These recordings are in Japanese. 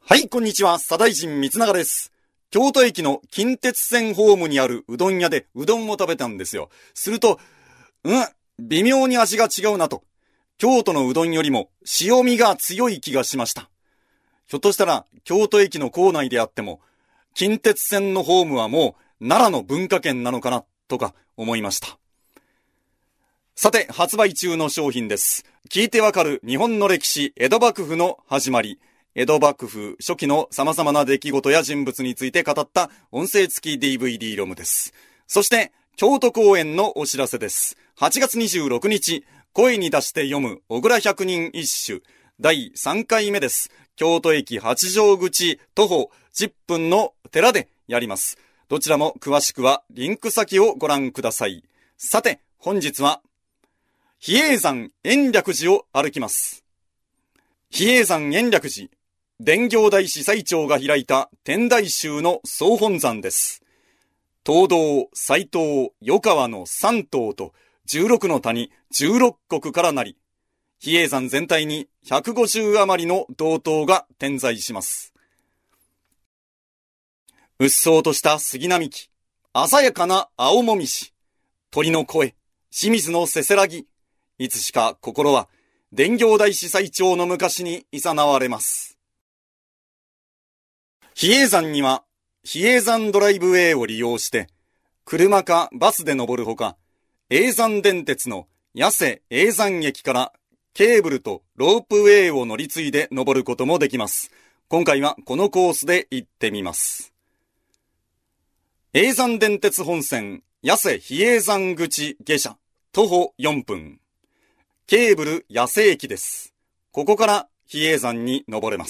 はい、こんにちは。左大臣光永です。京都駅の近鉄線ホームにあるうどん屋でうどんを食べたんですよ。すると、微妙に味が違うなと。京都のうどんよりも塩味が強い気がしました。ひょっとしたら京都駅の構内であっても、近鉄線のホームはもう奈良の文化圏なのかなとか思いました。さて、発売中の商品です。聞いてわかる日本の歴史、江戸幕府の始まり。江戸幕府初期の様々な出来事や人物について語った音声付き DVD ロムです。そして、京都公演のお知らせです。8月26日、声に出して読む小倉百人一首、第3回目です。京都駅八丈口徒歩10分の寺でやります。どちらも詳しくはリンク先をご覧ください。さて、本日は、比叡山延暦寺を歩きます。比叡山延暦寺、伝行大師最澄が開いた天台宗の総本山です。東道、西東、余川の3島と16の谷、16国からなり、比叡山全体に150余りの道東が点在します。うっそうとした杉並木、鮮やかな青もみじ、鳥の声、清水のせせらぎ、いつしか心は伝行大師最澄の昔に誘われます。比叡山には比叡山ドライブウェイを利用して車かバスで登るほか、叡山電鉄の八瀬叡山駅からケーブルとロープウェイを乗り継いで登ることもできます。今回はこのコースで行ってみます。叡山電鉄本線八瀬比叡山口下車徒歩4分。ケーブル八瀬駅です。ここから比叡山に登れます。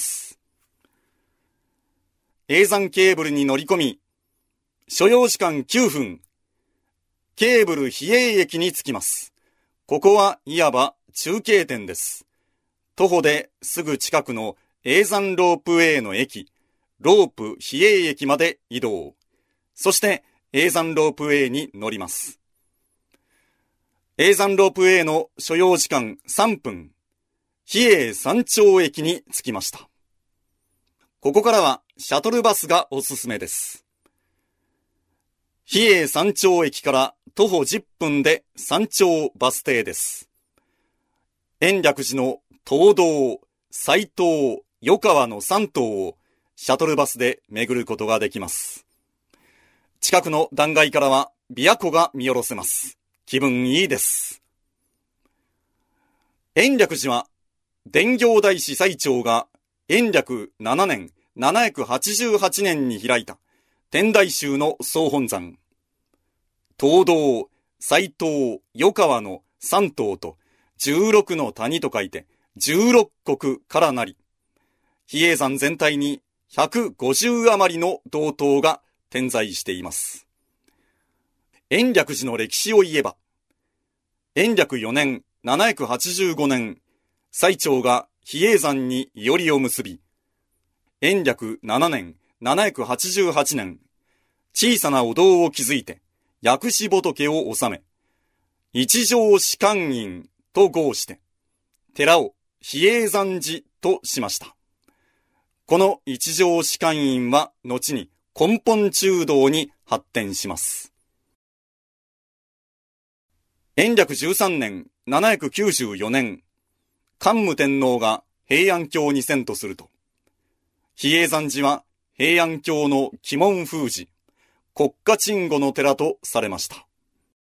叡山ケーブルに乗り込み、所要時間9分、ケーブル比叡駅に着きます。ここはいわば中継点です。徒歩ですぐ近くの叡山ロープウェイの駅、ロープ比叡駅まで移動。そして叡山ロープウェイに乗ります。叡山ロープウェイの所要時間3分、比叡山頂駅に着きました。ここからはシャトルバスがおすすめです。比叡山頂駅から徒歩10分で山頂バス停です。延暦寺の東道、西東、余川の3島をシャトルバスで巡ることができます。近くの断崖からは琵琶湖が見下ろせます。気分いいです。延暦寺は伝行大師最澄が延暦7年788年に開いた天台宗の総本山。東道、西東、余川の3島と16の谷と書いて16国からなり、比叡山全体に150余りの道東が点在しています。延暦寺の歴史を言えば、延暦4年785年、最澄が比叡山にいよりを結び、延暦7年788年、小さなお堂を築いて、薬師仏を治め、一条士官院と号して、寺を比叡山寺としました。この一条士官院は後に根本中道に発展します。延暦13年794年、桓武天皇が平安京に遷都すると、比叡山寺は平安京の鬼門封じ、国家鎮護の寺とされました。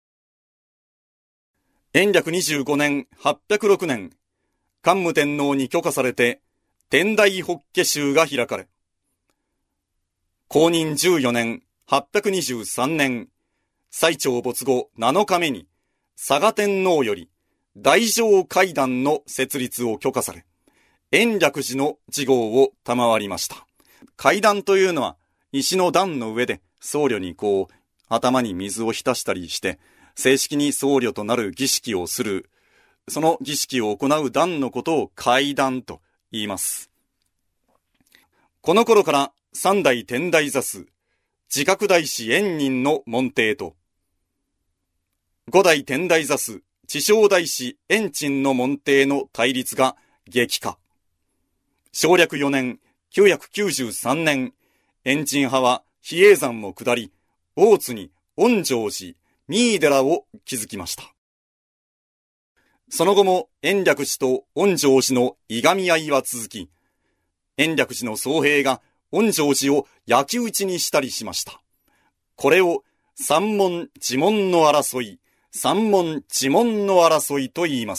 延暦25年806年、桓武天皇に許可されて天台法華宗が開かれ、公認14年823年、最澄没後7日目に嵯峨天皇より大乗階段の設立を許可され、延暦寺の事号を賜りました。階段というのは石の段の上で僧侶に頭に水を浸したりして正式に僧侶となる儀式をする、その儀式を行う段のことを階段と言います。この頃から三代天台座主、自覚大師円仁の門弟と、五代天台座主、智正大師円珍の門弟の対立が激化。省略4年、 993年、延珍派は比叡山を下り、大津に恩城寺、三井寺を築きました。その後も延暦寺と恩城寺のいがみ合いは続き、延暦寺の僧兵が恩城寺を焼き討ちにしたりしました。これを三門地門の争い、三門地門の争いと言います。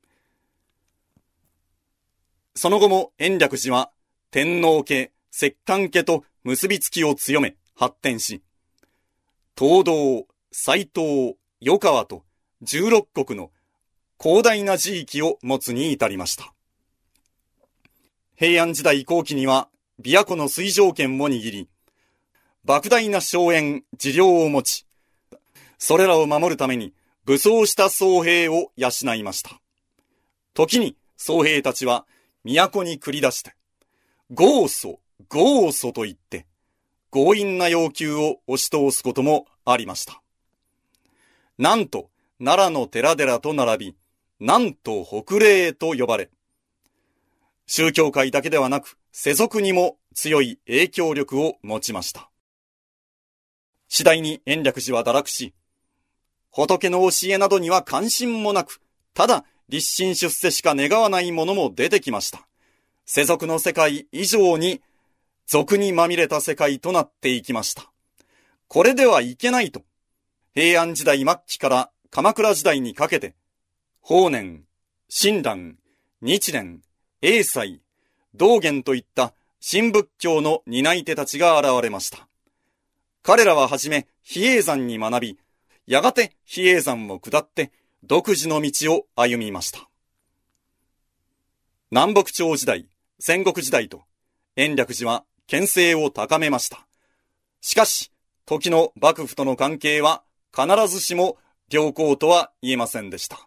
その後も延暦寺は天皇家、摂関家と結びつきを強め発展し、東道、斎藤、余川と16国の広大な地域を持つに至りました。平安時代後期には琵琶湖の水上権を握り、莫大な荘園、寺領を持ち、それらを守るために武装した僧兵を養いました。時に僧兵たちは都に繰り出して、豪祖、豪祖と言って、強引な要求を押し通すこともありました。なんと、奈良の寺々と並び、なんと北嶺と呼ばれ、宗教界だけではなく、世俗にも強い影響力を持ちました。次第に延暦寺は堕落し、仏の教えなどには関心もなく、ただ立身出世しか願わないものも出てきました。世俗の世界以上に、俗にまみれた世界となっていきました。これではいけないと、平安時代末期から鎌倉時代にかけて、法然、親鸞、日蓮、栄西、道元といった新仏教の担い手たちが現れました。彼らははじめ比叡山に学び、やがて比叡山を下って独自の道を歩みました。南北朝時代、戦国時代と延暦寺は権勢を高めました。しかし、時の幕府との関係は必ずしも良好とは言えませんでした。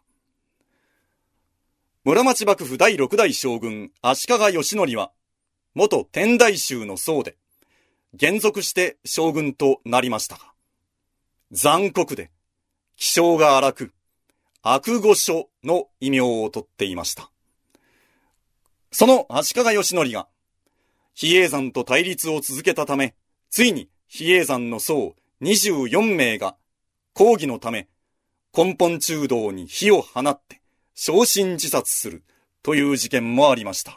室町幕府第6代将軍足利義則は元天台宗の僧で現属して将軍となりましたが、残酷で気性が荒く悪御所の異名をとっていました。その足利義則が比叡山と対立を続けたため、ついに比叡山の僧24名が抗議のため根本中道に火を放って焼身自殺するという事件もありました。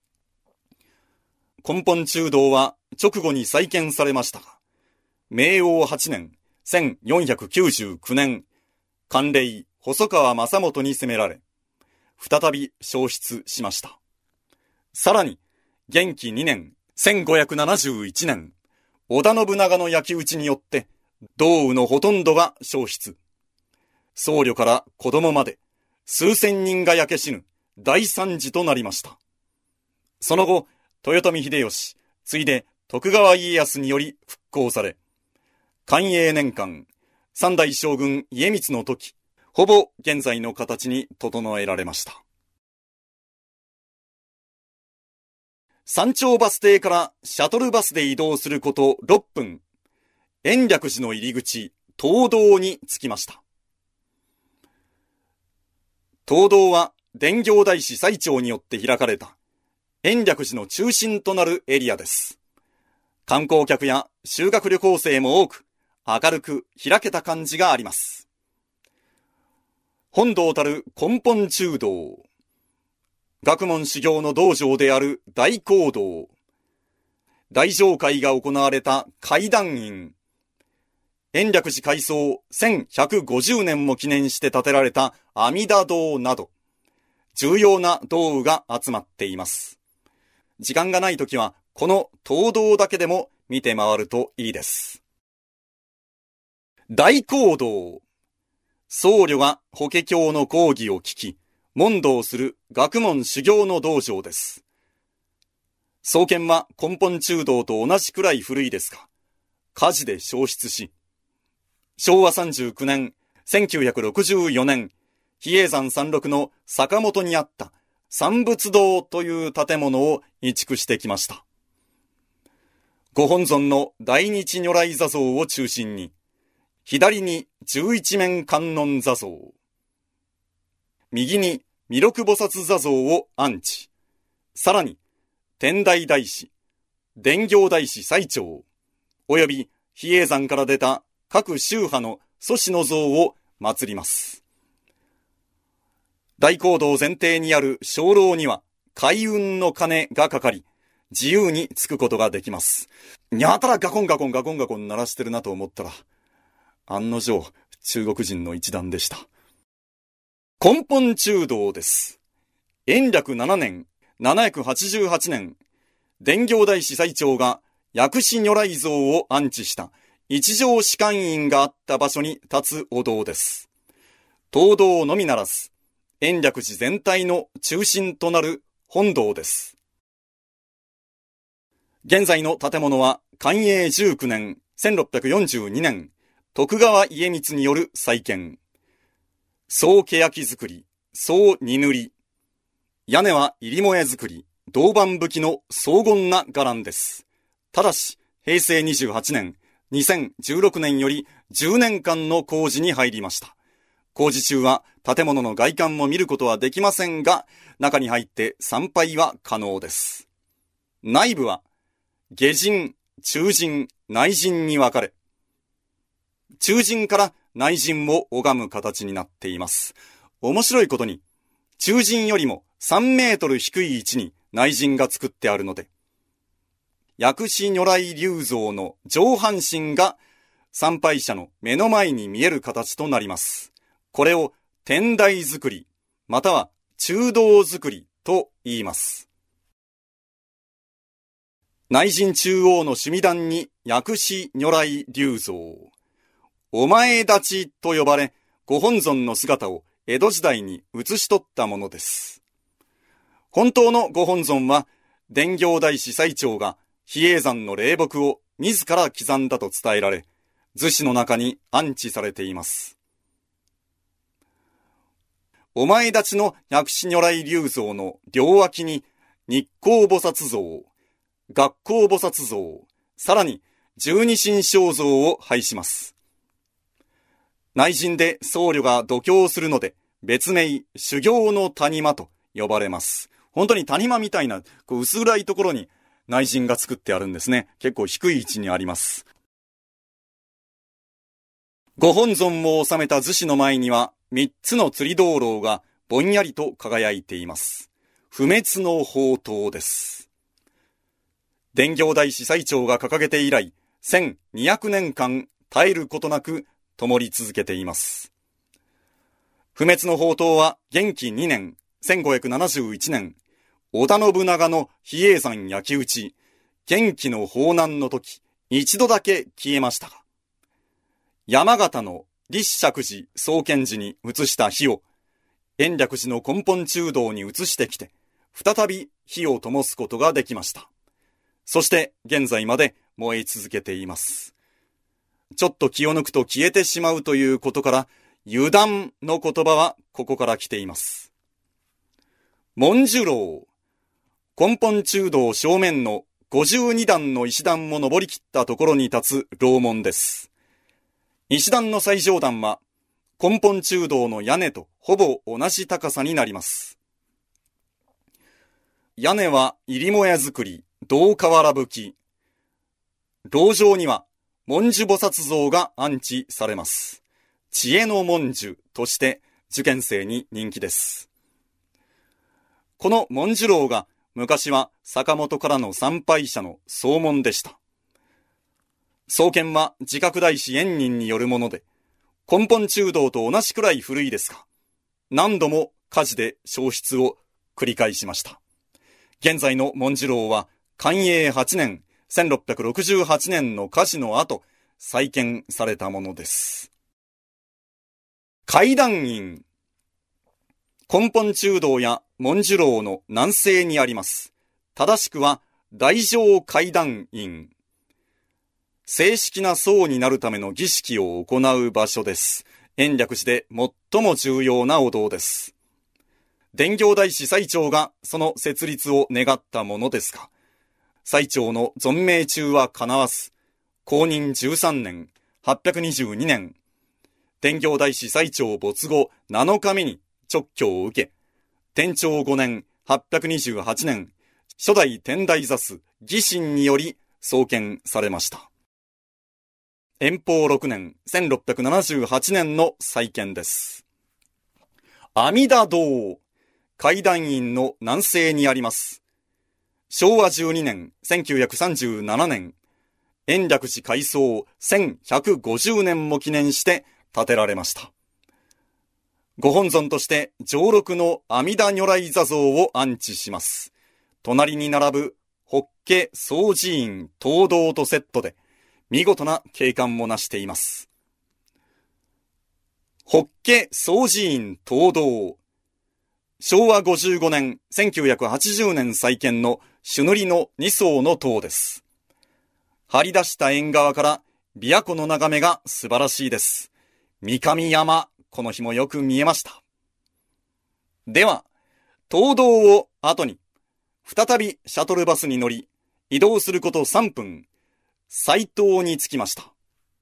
根本中道は直後に再建されましたが、明応8年1499年、寛齢細川正元に攻められ、再び焼失しました。さらに、元亀2年1571年、織田信長の焼き討ちによって、道宇のほとんどが焼失。僧侶から子供まで、数千人が焼け死ぬ大惨事となりました。その後、豊臣秀吉、ついで徳川家康により復興され、寛永年間、三代将軍家光の時、ほぼ現在の形に整えられました。山頂バス停からシャトルバスで移動すること6分、延暦寺の入り口、東堂に着きました。東堂は伝行大師最澄によって開かれた延暦寺の中心となるエリアです。観光客や修学旅行生も多く、明るく開けた感じがあります。本堂たる根本中道、学問修行の道場である大講堂、大乗会が行われた会談院、延暦寺開創1150年も記念して建てられた阿弥陀堂など、重要な道具が集まっています。時間がないときは、この東堂だけでも見て回るといいです。大講堂。僧侶が法華経の講義を聞き、問答する学問修行の道場です。創建は根本中道と同じくらい古いですが、火事で焼失し、昭和39年、1964年、比叡山山麓の坂本にあった三仏堂という建物を移築してきました。ご本尊の大日如来坐像を中心に、左に十一面観音坐像、右に弥勒菩薩坐像を安置、さらに天台大師、伝行大師最長、および比叡山から出た各宗派の祖師の像を祀ります。大講堂前庭にある鐘楼には開運の鐘がかかり、自由につくことができます。やたらガコンガコンガコンガコン鳴らしてるなと思ったら、案の定中国人の一団でした。根本中道です。延暦7年、788年、伝行大師最長が薬師如来像を安置した一条士官院があった場所に立つお堂です。東堂のみならず、延暦寺全体の中心となる本堂です。現在の建物は寛永19年、1642年、徳川家光による再建。総欅造り、総荷塗り。屋根は入り萌え造り、銅板葺きの荘厳な伽藍です。ただし、平成28年、2016年より10年間の工事に入りました。工事中は建物の外観も見ることはできませんが、中に入って参拝は可能です。内部は下陣、中陣、内陣に分かれ、中陣から内陣を拝む形になっています。面白いことに、中陣よりも3メートル低い位置に内陣が作ってあるので、薬師如来立像の上半身が参拝者の目の前に見える形となります。これを天台造り、または中道造りと言います。内陣中央の趣味壇に薬師如来立像、お前立ちと呼ばれ、ご本尊の姿を江戸時代に写し取ったものです。本当のご本尊は、伝行大師最長が比叡山の霊木を自ら刻んだと伝えられ、厨子の中に安置されています。お前立ちの薬師如来立像の両脇に日光菩薩像、月光菩薩像、さらに十二神将像を配します。内陣で僧侶が度胸するので、別名修行の谷間と呼ばれます。本当に谷間みたいな薄暗いところに内陣が作ってあるんですね。結構低い位置にあります。ご本尊を収めた厨子の前には3つの釣り灯籠がぼんやりと輝いています。不滅の宝刀です。伝行大師最長が掲げて以来、1200年間絶えることなく灯り続けています。不滅の宝刀は元亀2年、1571年、織田信長の比叡山焼き討ち、元亀の砲難の時、一度だけ消えましたが、山形の立石寺創建時に移した火を、延暦寺の根本中道に移してきて、再び火を灯すことができました。そして現在まで燃え続けています。ちょっと気を抜くと消えてしまうということから、油断の言葉はここから来ています。文殊楼。根本中道正面の52段の石段も登り切ったところに立つ楼門です。石段の最上段は根本中道の屋根とほぼ同じ高さになります。屋根は入り萌え造り、銅瓦葺き。楼上には文殊菩薩像が安置されます。知恵の文殊として受験生に人気です。この文殊楼が昔は坂本からの参拝者の総門でした。創建は自覚大師円仁によるもので、根本中道と同じくらい古いですが、何度も火事で焼失を繰り返しました。現在の文殊楼は寛永8年、1668年の火事の後、再建されたものです。階段院。根本中道や文殊楼の南西にあります。正しくは大乗階段院。正式な僧になるための儀式を行う場所です。延暦寺で最も重要なお堂です。伝行大師最長がその設立を願ったものですが、最長の存命中は叶わず、公認13年、822年、伝行大師最長没後7日目に勅許を受け、天長5年、828年、 初代天台座主義心により創建されました。延宝6年1678年の再建です。阿弥陀堂、階段院の南西にあります。昭和12年1937年、延暦寺開創1150年も記念して建てられました。ご本尊として上六の阿弥陀如来座像を安置します。隣に並ぶ法華総持院東堂とセットで見事な景観もなしています。法華総持院東堂、昭和55年1980年再建の朱塗りの2層の塔です。張り出した縁側から琵琶湖の眺めが素晴らしいです。三上山、この日もよく見えました。では、東堂を後に、再びシャトルバスに乗り、移動すること3分、西東に着きました。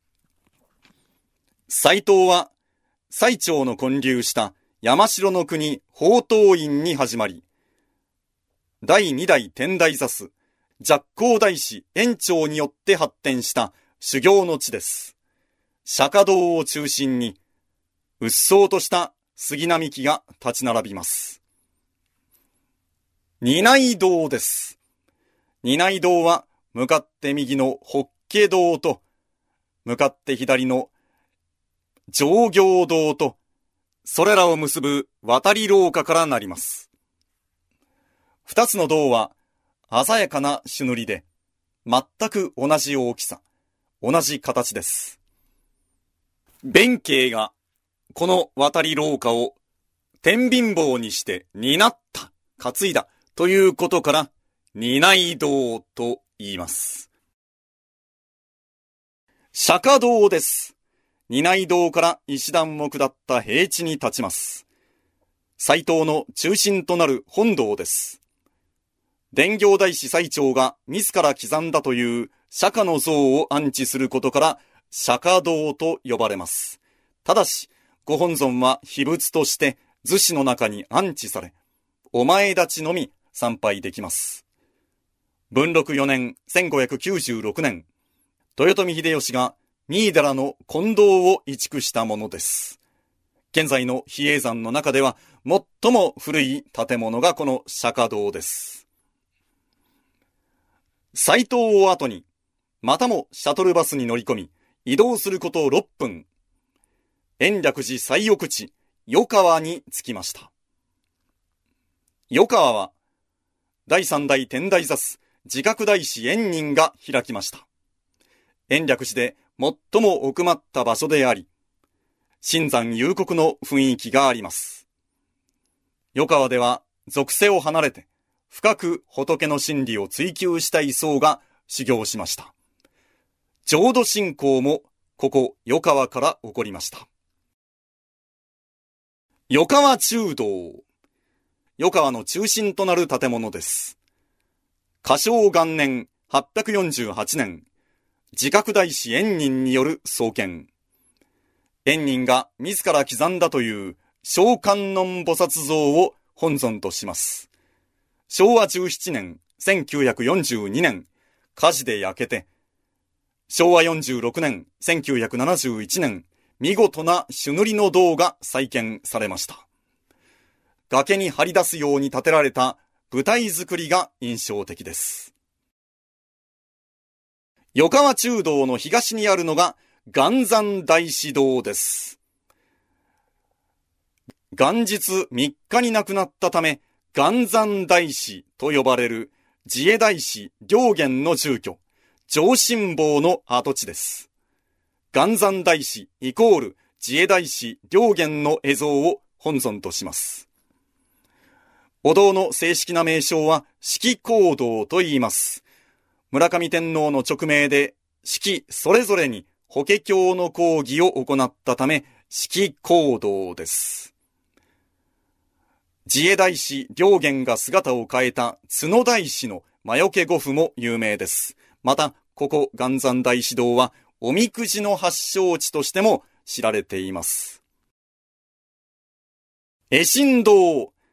西東は、最澄の建立した山城の国宝東院に始まり、第2代天台座主、寂光大師円朝によって発展した修行の地です。釈迦堂を中心に、うっそうとした杉並木が立ち並びます。二内堂です。二内堂は、向かって右の法華堂と、向かって左の上行堂と、それらを結ぶ渡り廊下からなります。二つの堂は、鮮やかな朱塗りで、全く同じ大きさ、同じ形です。弁慶が、この渡り廊下を、天秤棒にして担った、担いだ、ということから、二内堂と言います。釈迦堂です。二内堂から石段を下った平地に立ちます。西東の中心となる本堂です。伝行大師最澄が自ら刻んだという釈迦の像を安置することから釈迦堂と呼ばれます。ただし、ご本尊は秘仏として厨子の中に安置され、お前立ちのみ参拝できます。文禄4年1596年、豊臣秀吉が三井寺の金堂を移築したものです。現在の比叡山の中では最も古い建物がこの釈迦堂です。西東を後に、またもシャトルバスに乗り込み、移動すること6分、延暦寺最奥地、余川に着きました。余川は、第三代天台座主、自覚大師円仁が開きました。延暦寺で最も奥まった場所であり、深山幽谷の雰囲気があります。余川では、俗世を離れて、深く仏の真理を追求したい僧が修行しました。浄土信仰もここ余川から起こりました。余川中堂。余川の中心となる建物です。嘉祥元年848年、自覚大師円仁による創建。円仁が自ら刻んだという小観音菩薩像を本尊とします。昭和17年、1942年、火事で焼けて、昭和46年、1971年、見事な朱塗りの堂が再建されました。崖に張り出すように建てられた舞台作りが印象的です。余川中堂の東にあるのが元山大師堂です。元日3日に亡くなったため、元山大師と呼ばれる自衛大師良源の住居、上神坊の跡地です。元山大師イコール自衛大師良源の絵像を本尊とします。お堂の正式な名称は式講堂と言います。村上天皇の勅命で式それぞれに法華経の講義を行ったため式講堂です。自衛大師良源が姿を変えた角大師の魔除け護符も有名です。また、ここ元山大師堂はおみくじの発祥地としても知られています。絵心堂。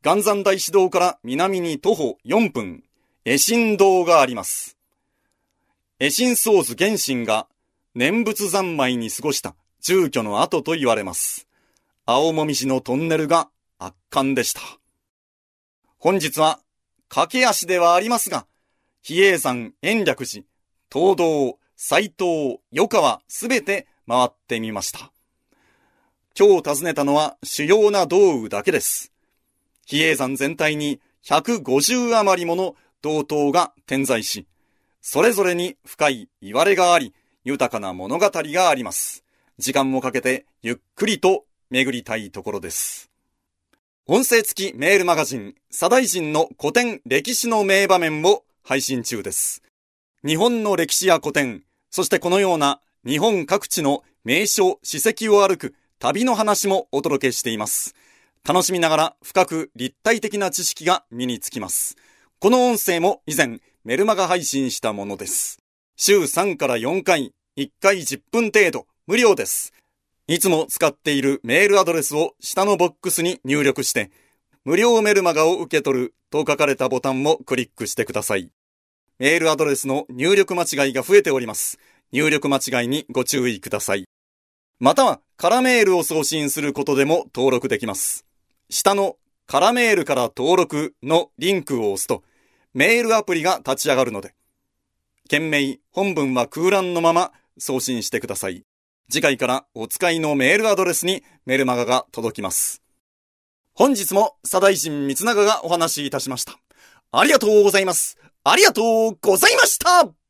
元山大師堂から南に徒歩4分、恵心堂があります。恵心僧図玄心が念仏三昧に過ごした住居の跡と言われます。青もみじのトンネルが圧巻でした。本日は駆け足ではありますが、比叡山、延暦寺、東堂、斎藤、余川すべて回ってみました。今日訪ねたのは主要な道宇だけです。比叡山全体に150余りもの道塔が点在し、それぞれに深いいわれがあり、豊かな物語があります。時間もかけてゆっくりと巡りたいところです。音声付きメールマガジン、左大臣の古典歴史の名場面を配信中です。日本の歴史や古典、そしてこのような日本各地の名所、史跡を歩く旅の話もお届けしています。楽しみながら深く立体的な知識が身につきます。この音声も以前メルマガ配信したものです。週3から4回、1回10分程度、無料です。いつも使っているメールアドレスを下のボックスに入力して、無料メルマガを受け取ると書かれたボタンをクリックしてください。メールアドレスの入力間違いが増えております。入力間違いにご注意ください。または、カラメールを送信することでも登録できます。下のカラメールから登録のリンクを押すと、メールアプリが立ち上がるので、件名、本文は空欄のまま送信してください。次回からお使いのメールアドレスにメルマガが届きます。本日も左大臣光長がお話しいたしました。ありがとうございます。ありがとうございました。